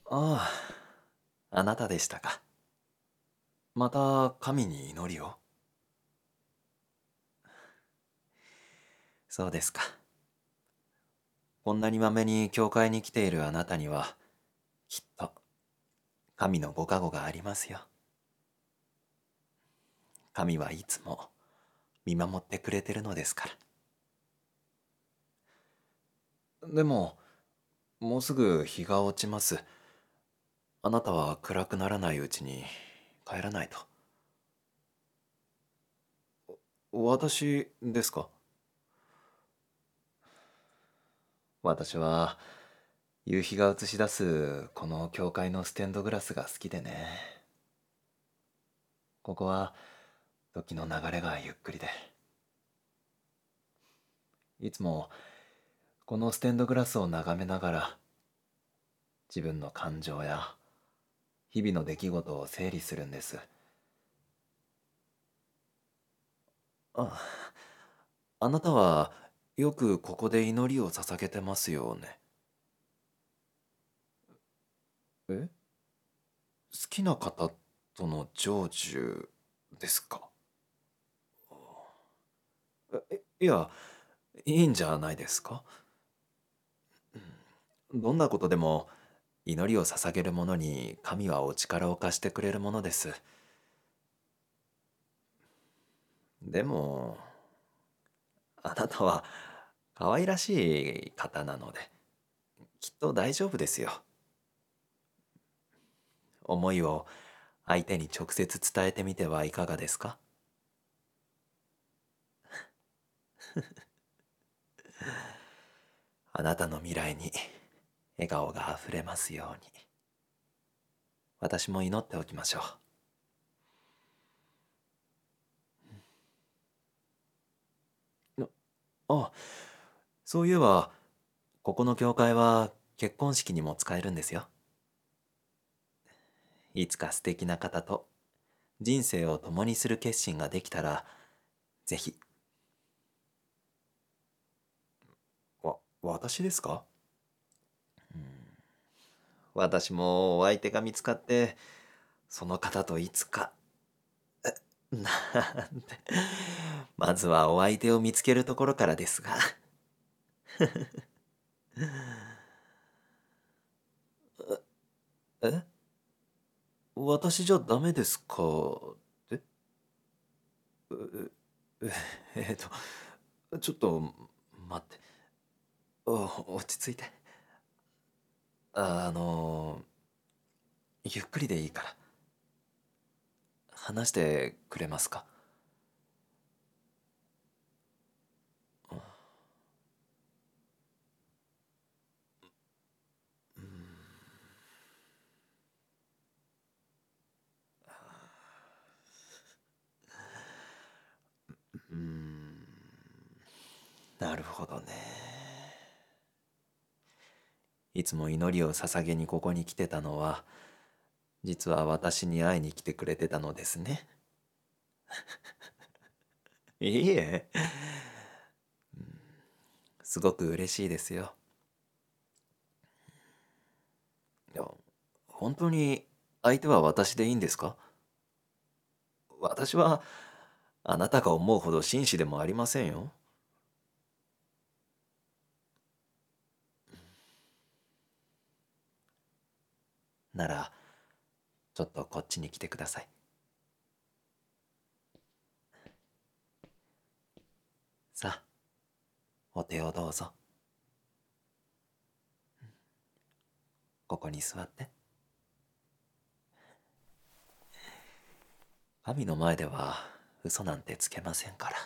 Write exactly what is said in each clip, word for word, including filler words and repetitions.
ああ、あなたでしたか。また神に祈りを。そうですか。こんなにまめに教会に来ているあなたには、きっと神のご加護がありますよ。神はいつも見守ってくれてるのですから。でも、もうすぐ日が落ちます。あなたは暗くならないうちに帰らないと。私ですか？私は夕日が映し出すこの教会のステンドグラスが好きでね。ここは時の流れがゆっくりで、いつもこのステンドグラスを眺めながら自分の感情や日々の出来事を整理するんです。あ、あなたはよくここで祈りを捧げてますよね。え、好きな方との成就ですか？え、いや、いいんじゃないですか。どんなことでも祈りを捧げる者に神はお力を貸してくれるものです。でも、あなたは可愛らしい方なので、きっと大丈夫ですよ。思いを相手に直接伝えてみてはいかがですか？あなたの未来に笑顔があふれますように。私も祈っておきましょう。あ、そういえば、ここの教会は結婚式にも使えるんですよ。いつか素敵な方と人生を共にする決心ができたら、ぜひ。わ、私ですか？私もお相手が見つかって、その方といつか、なんて。まずはお相手を見つけるところからですが。え、私じゃダメですか？え、うええっと、ちょっと待って。お落ち着いて。あの、ゆっくりでいいから話してくれますか？うん、うん、なるほどね。いつも祈りを捧げにここに来てたのは、実は私に会いに来てくれてたのですね。いいえ、すごく嬉しいですよ。いや、本当に相手は私でいいんですか？私はあなたが思うほど紳士でもありませんよ。なら、ちょっとこっちに来てください。さあ、お手をどうぞ。ここに座って。神の前では嘘なんてつけませんから。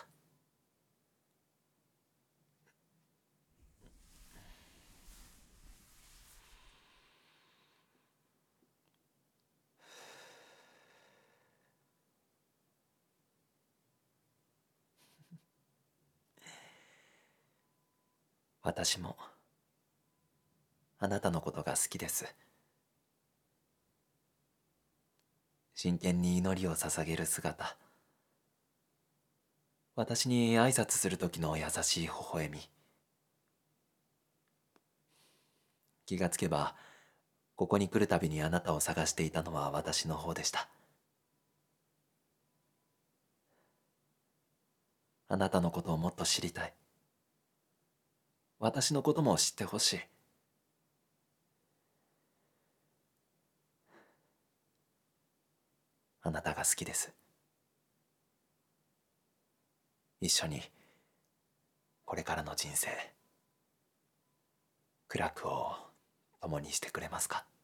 私もあなたのことが好きです。真剣に祈りを捧げる姿。私に挨拶する時の優しい微笑み。気がつけばここに来るたびにあなたを探していたのは私の方でした。あなたのことをもっと知りたい。私のことも知ってほしい。あなたが好きです。一緒にこれからの人生、苦楽を共にしてくれますか？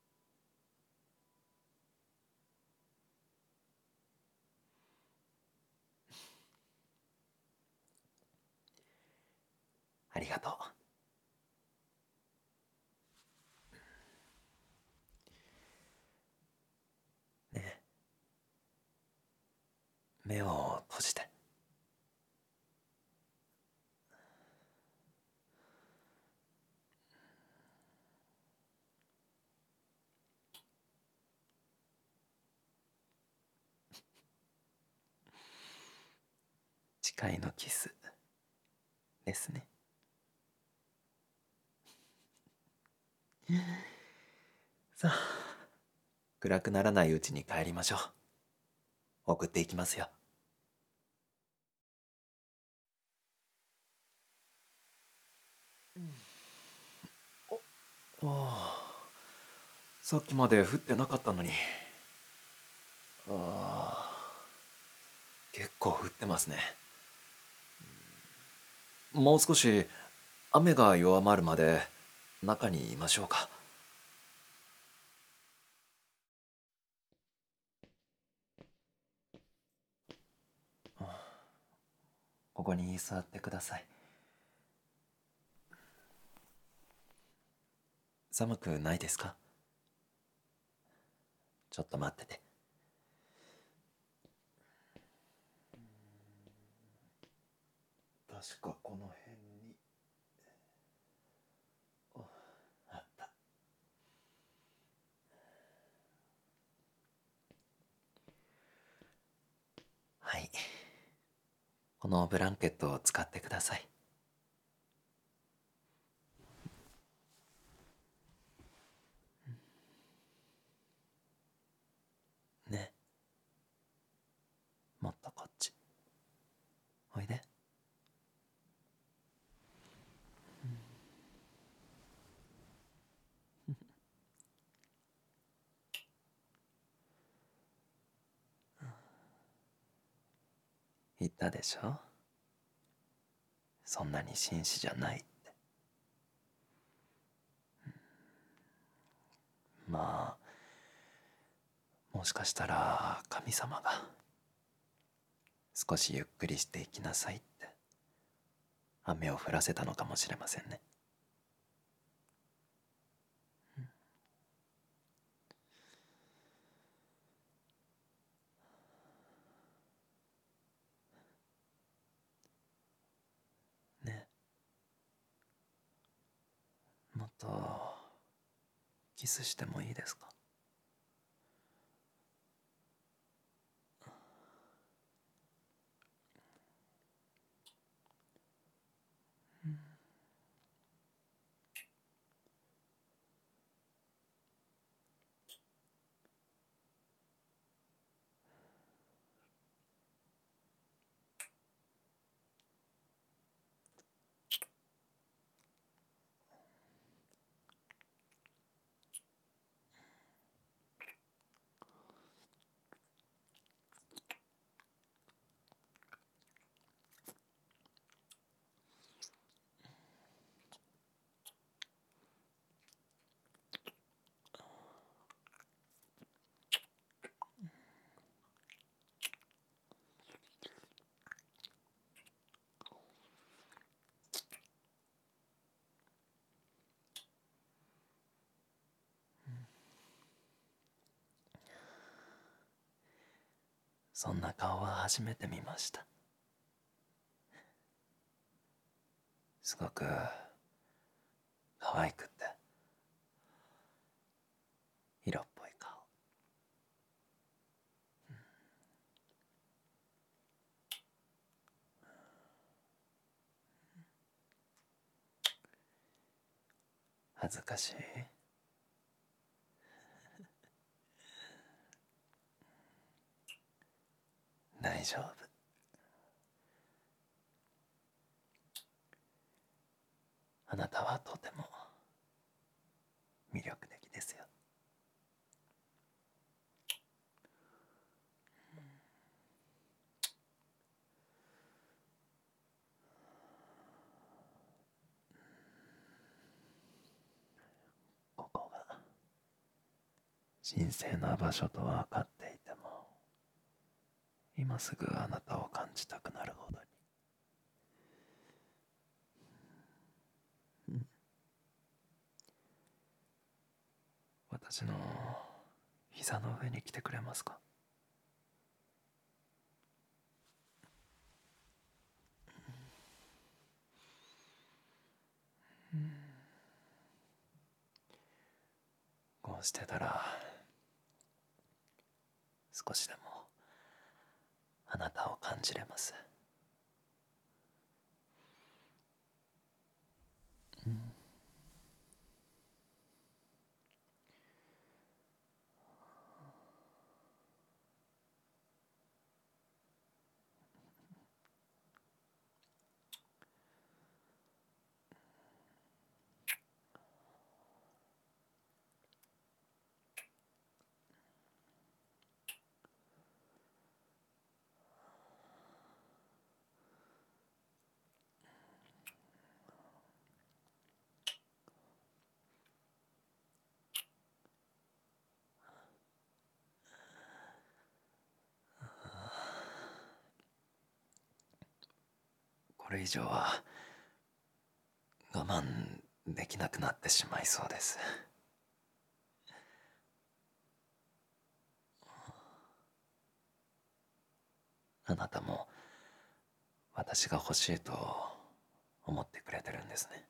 ありがとう。ねえ、目を閉じて。誓いのキスですね。さあ、暗くならないうちに帰りましょう。送っていきますよ。ああ、さっきまで降ってなかったのに。ああ、結構降ってますね。もう少し雨が弱まるまで中にいましょうか。ここに座ってください。寒くないですか？ちょっと待ってて。確かこの辺にあった。はい、このブランケットを使ってください。ね、もっとこっちおいで。言ったでしょ、そんなに紳士じゃないって。まあ、もしかしたら神様が少しゆっくりしていきなさいって雨を降らせたのかもしれませんね。ね、もっとキスしてもいいですか？そんな顔は初めて見ました。すごく可愛くて色っぽい顔。恥ずかしい？ 大丈夫。あなたはとても魅力的ですよ。ここが神聖な場所と分かっていても、今すぐあなたを感じたくなるほどに、うん、私の膝の上に来てくれますか？こうしてたら少しでもあなたを感じれます。うん、これ以上は我慢できなくなってしまいそうです。あなたも私が欲しいと思ってくれてるんですね。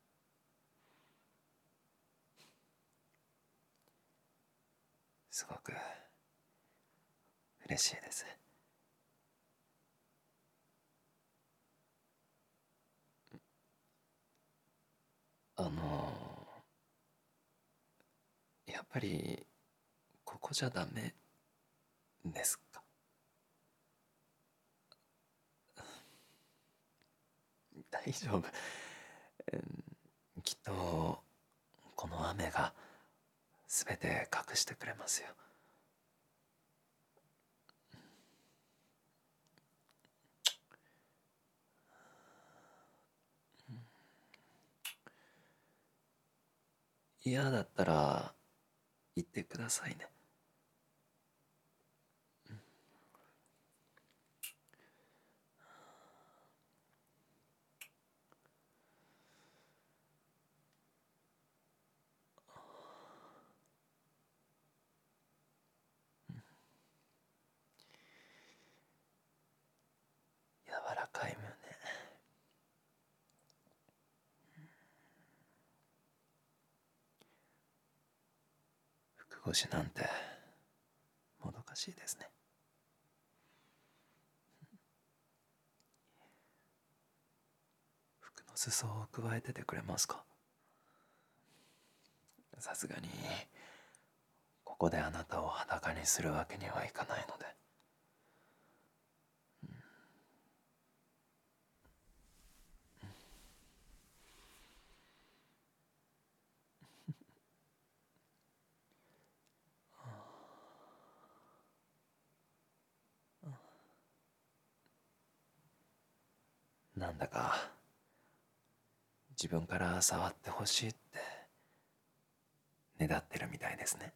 すごく嬉しいです。あのやっぱりここじゃダメですか？大丈夫。うんきっとこの雨が全て隠してくれますよ。嫌だったら言ってくださいね。柔らかい胸、服越しなんてもどかしいですね。服の裾を加えててくれますか？さすがにここであなたを裸にするわけにはいかないので。なんだか自分から触ってほしいってねだってるみたいですね。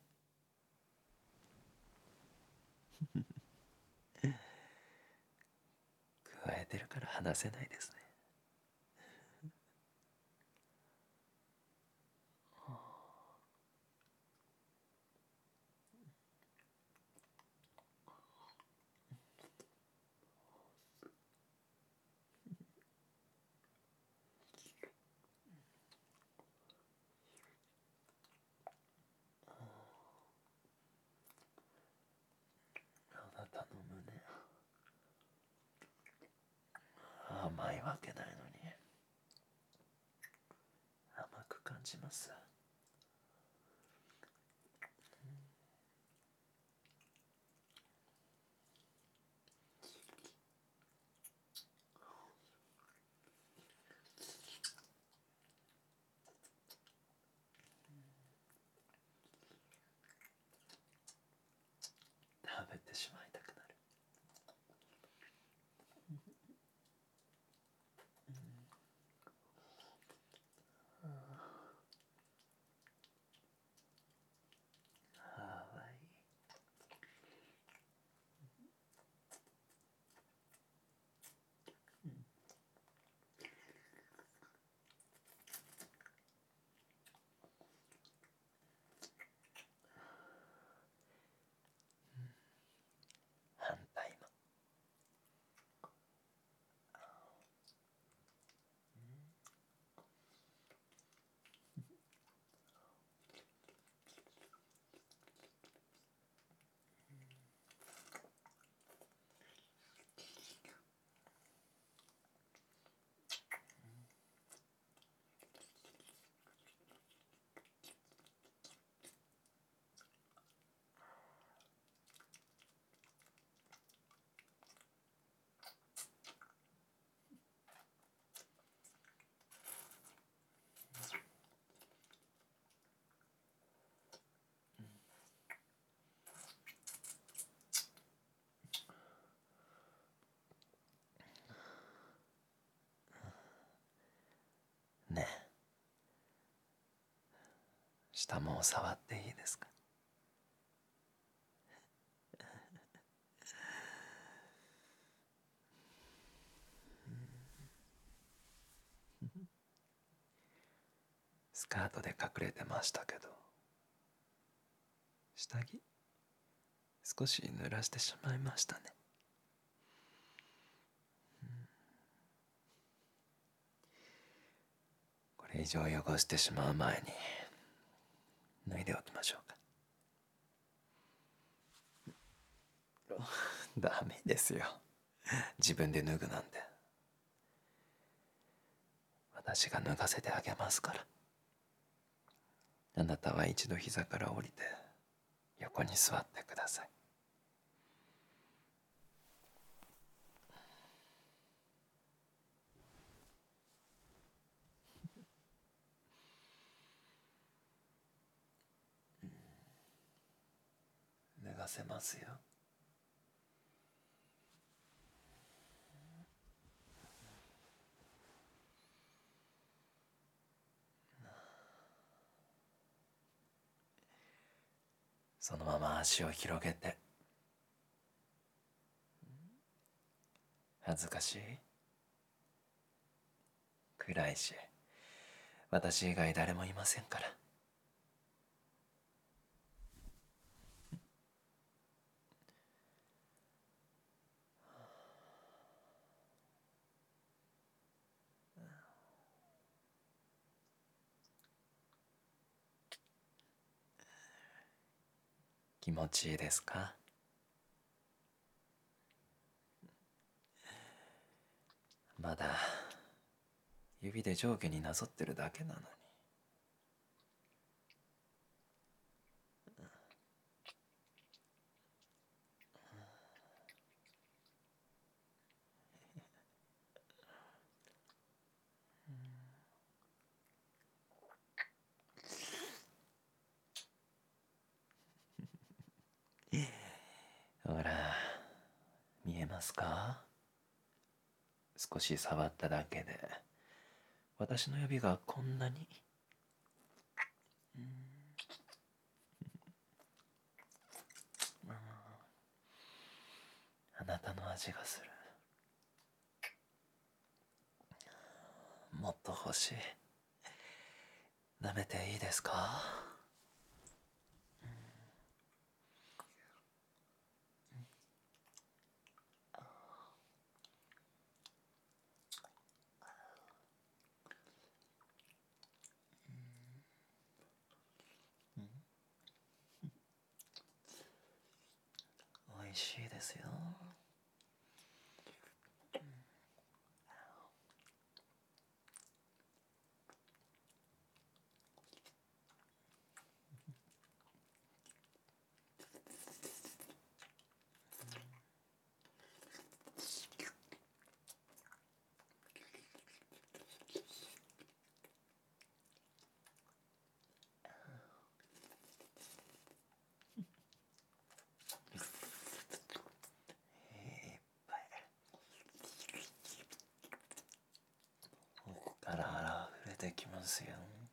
加えてるから話せないですね。あなたの胸、甘いわけないのに甘く感じます。 下も触っていいですか？スカートで隠れてましたけど、下着少し濡らしてしまいましたね。これ以上汚してしまう前に脱いでおきましょうか。ダメですよ、自分で脱ぐなんて。私が脱がせてあげますから。あなたは一度膝から降りて横に座ってください。脱がせますよ。そのまま足を広げて。恥ずかしい？暗いし、私以外誰もいませんから。気持ちいいですか？まだ指で上下になぞってるだけなのに。ほら、見えますか？少し触っただけで私の指がこんなに。あなたの味がする。もっと欲しい。舐めていいですか？おいしいですよ。ここから溢れてきますよ。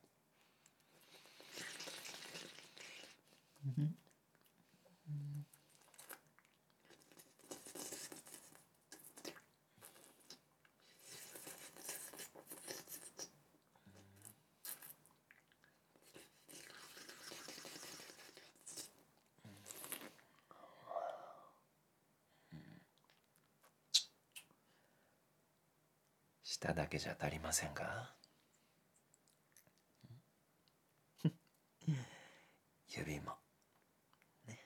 舌だけじゃ足りませんか？指もね。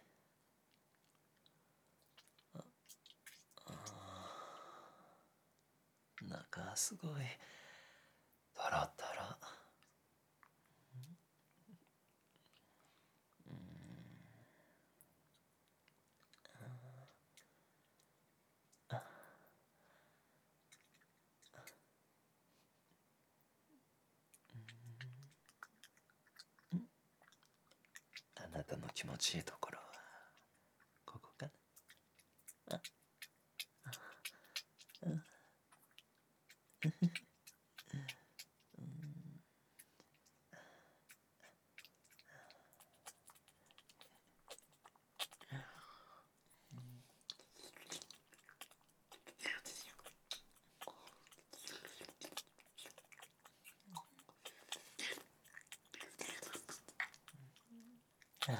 中すごいトロトロ。あなたの気持ちいいところはここかな。 はい。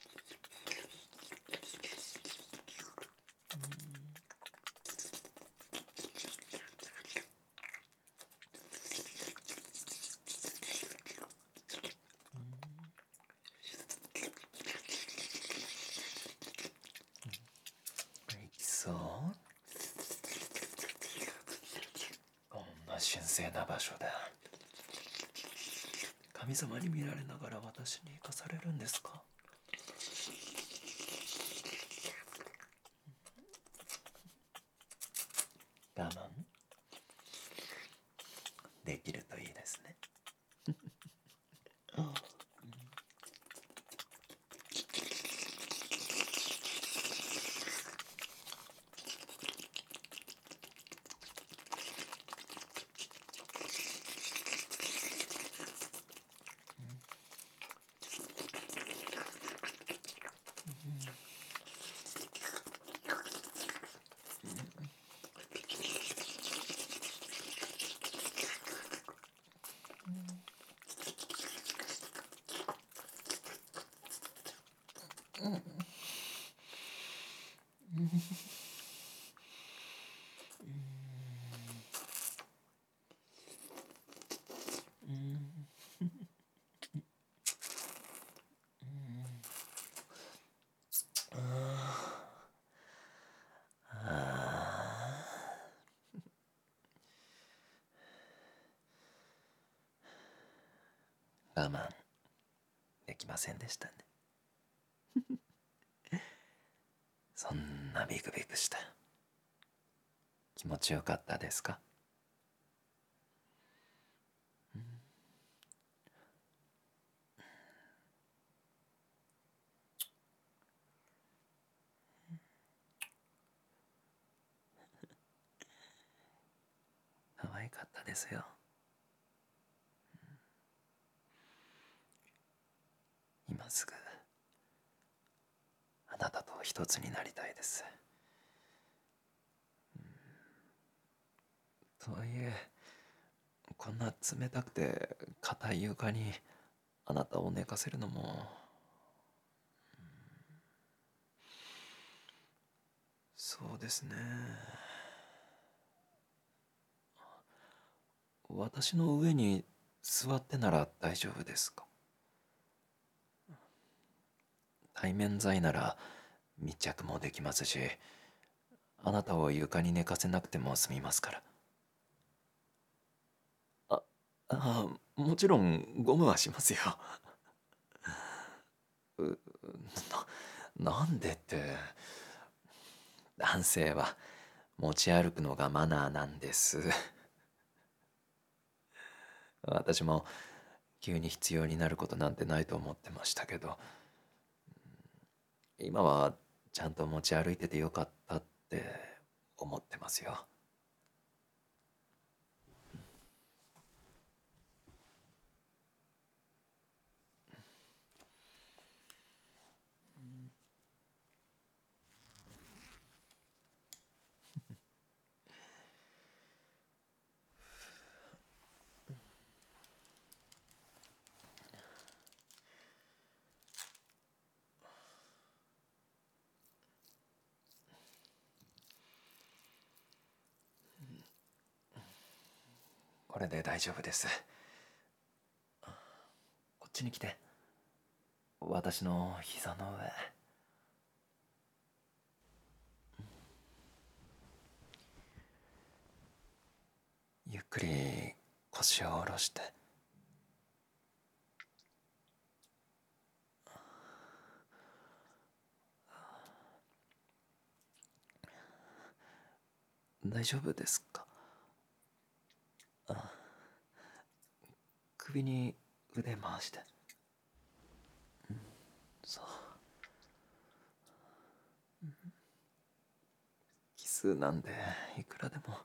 いきそう。こんな神聖な場所だ。神様に見られながら私に生かされるんですか？我慢できるといいですね。我慢できませんでしたね。そんなビクビクした。気持ちよかったですか？可愛かったですよ。今すぐあなたと一つになりたいです。とはいえ、こんな冷たくて硬い床にあなたを寝かせるのも、そうですね。私の上に座ってなら大丈夫ですか？対面剤なら密着もできますし、あなたを床に寝かせなくても済みますから。あ、あ、もちろんゴムはしますよ。うな、なんでって、男性は持ち歩くのがマナーなんです。私も急に必要になることなんてないと思ってましたけど、今はちゃんと持ち歩いててよかったって思ってますよ。これで大丈夫です。こっちに来て。私の膝の上。ゆっくり腰を下ろして。大丈夫ですか？首に腕回して。そう。キスなんでいくらでも。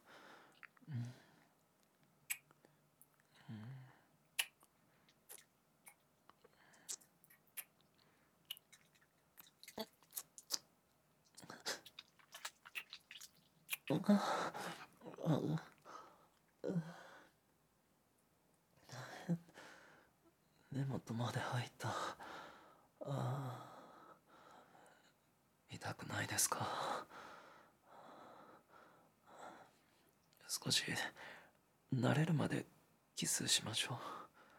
根元まで入った。 あー痛くないですか？少し慣れるまでキスしましょう。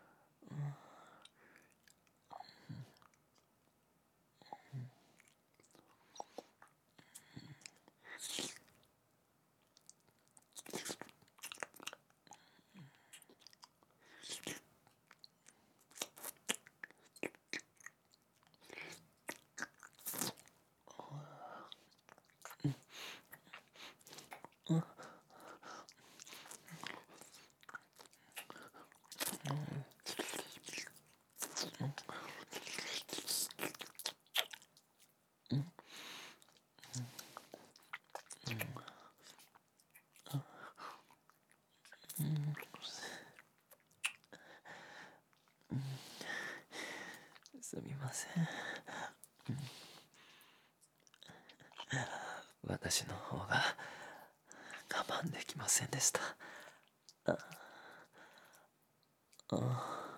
すみません。私の方が我慢できませんでした。ああ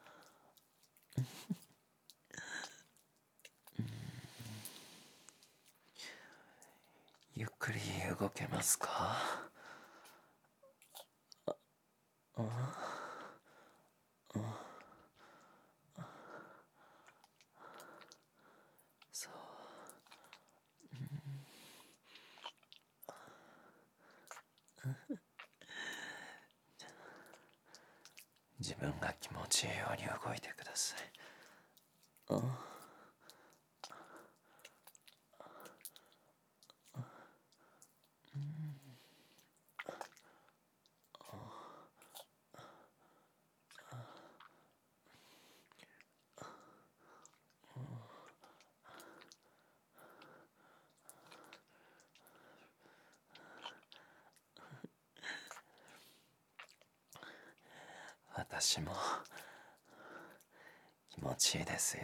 ゆっくり動けますか？あそう。自分が気持ちいいように動いてください。あ私も気持ちいいですよ。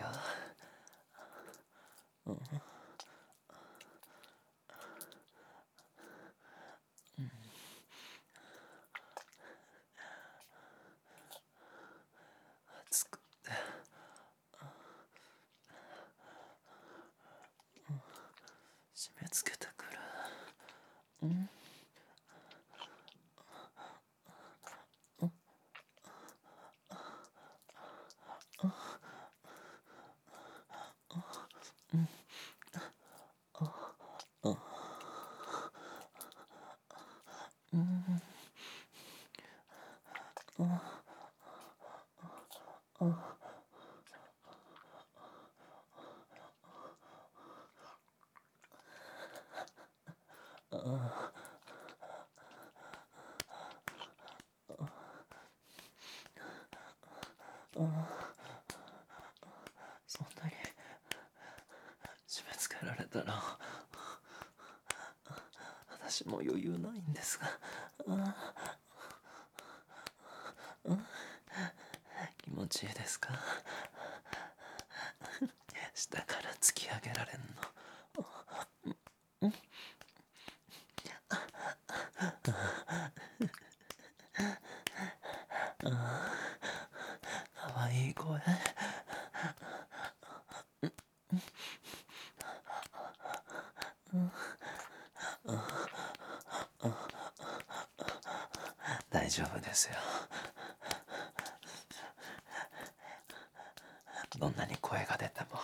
熱くて締め付けてくる。うんそんなに締め付けられたら私も余裕ないんですが。気持ちいいですか？下から突き上げられんの。かわいい声。大丈夫ですよ。どんなに声が出ても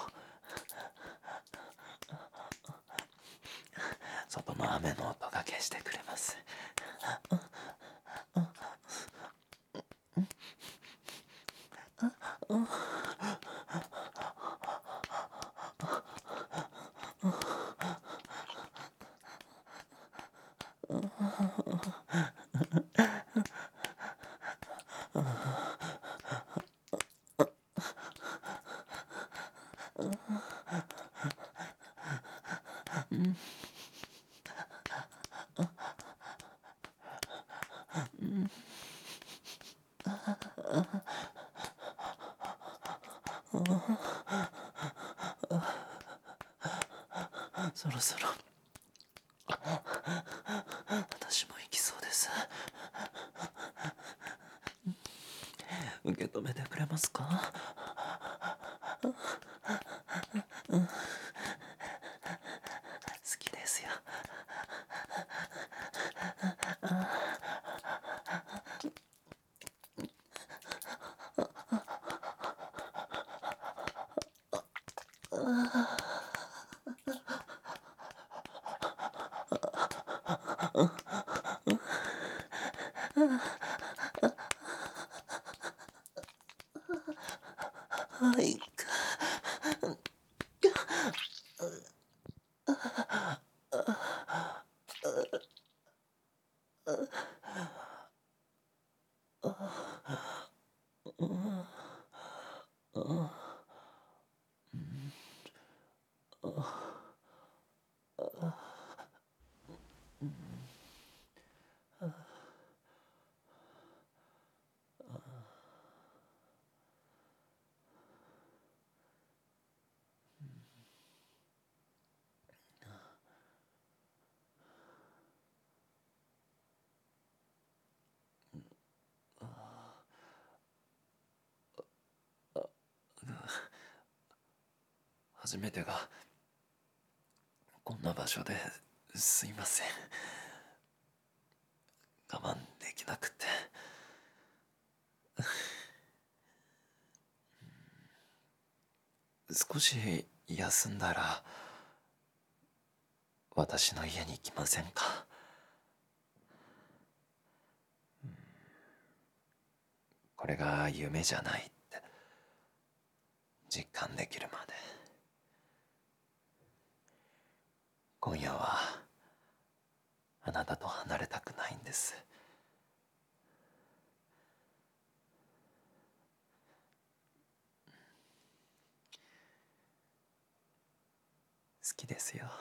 外の雨の音が消してくれます。そろそろ私も行きそうです。受け止めてくれますか？ 好きですよ。はいか。初めてがこんな場所ですいません。我慢できなくて。少し休んだら私の家に行きませんか？これが夢じゃないって実感できるまで。今夜はあなたと離れたくないんです。好きですよ。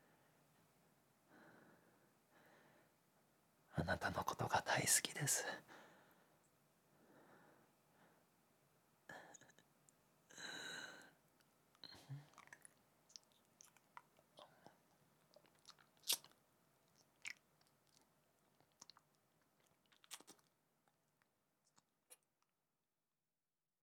あなたのことが大好きです。